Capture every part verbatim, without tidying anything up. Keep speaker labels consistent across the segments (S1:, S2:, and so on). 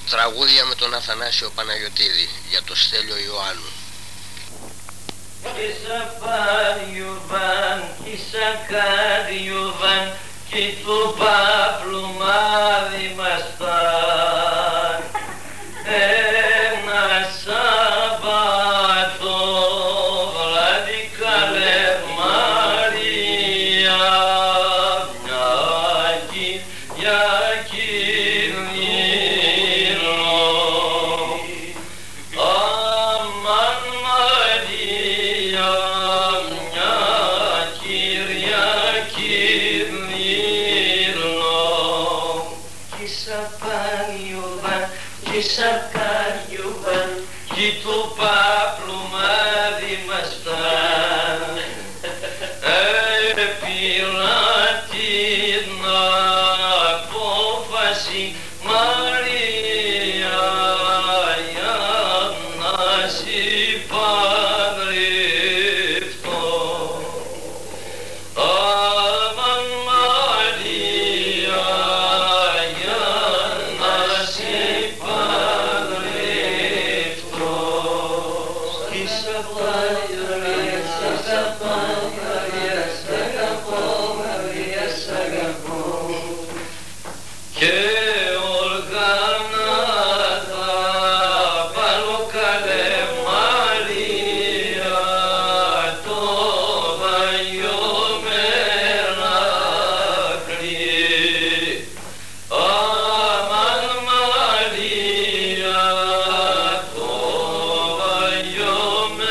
S1: Τραγούδια με τον Αθανάσιο Παναγιωτίδη για το Στέλιο Ιωάννου.
S2: Κίσα Πάριουβαν, κίσα Κάριουβαν, κι του Παύλου μάδι μας φαν. Ένα Σαββάτο βράδυ καλέ Μαρία, μια Κυριακή Σαρκάριουβαν κι του Παύλου μάδι μας φαν. Έπειρα την απόφαση Μαρία για να συμπαντρευτώ. Αμαν Μαρία για να συμπαντρευτώ. Κίσα Μαρία, σ' αγαπώ, Μαρία, σ' αγαπώ, Μαρία, σ' αγαπώ. Και οργάνατα βάλω καλέ Μαρία, το βαγιό Μερακλή. Αμαν Μαρία, το βαγιό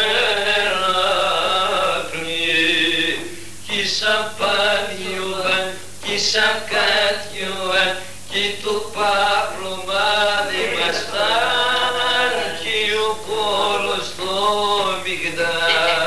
S2: Μερακλή. Κίσα Πάριουβαν, κίσα Κάριουβαν, κι του Παύλου μάδι μας φαν, κι ο κόλος στο Μιγδάλ.